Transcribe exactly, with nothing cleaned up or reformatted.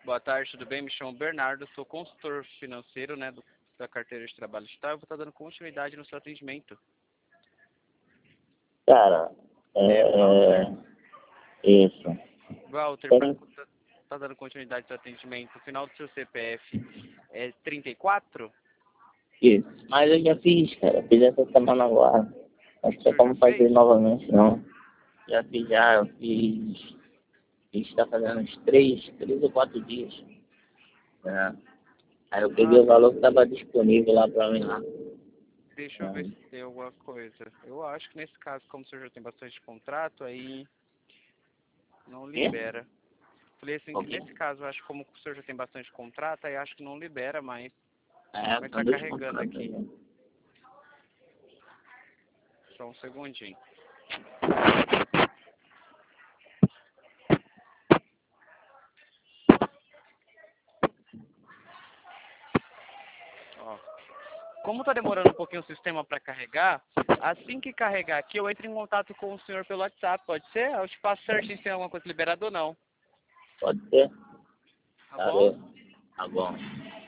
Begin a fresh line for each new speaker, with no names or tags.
Boa tarde, tudo bem? Me chamo Bernardo, sou consultor financeiro, né, do, da carteira de trabalho digital. Eu vou estar dando continuidade no seu atendimento.
Cara, é,
É, Walter?
é isso.
Walter,
Tem,
para tá dando continuidade no seu atendimento, o final do seu C P F é trinta e quatro?
isso. Mas eu já fiz, cara. Fiz essa semana agora. Não
O
sei
senhor já
como fazer
fez?
novamente, não. Já fiz, já. Eu fiz. Fiz, tá fazendo uns três, três ou quatro dias. É. Aí eu peguei
Ah,
o valor que estava disponível lá pra mim lá.
deixa eu ver se
É.
tem alguma coisa. Eu acho que nesse caso, como o senhor já tem bastante contrato, aí não
Quê?
libera. Falei assim que
Ok.
nesse caso, eu acho que como o senhor já tem bastante contrato, aí acho que não libera, mas,
É,
mas
são
tá
dois
carregando
contratos
aqui.
aí.
Só um segundinho. Ó. Como tá demorando um pouquinho o sistema para carregar, assim que carregar aqui, eu entro em contato com o senhor pelo WhatsApp, pode ser? Eu te passo certinho se tem alguma coisa liberada ou não.
Pode ser?
Tá bom?
Valeu. Tá bom.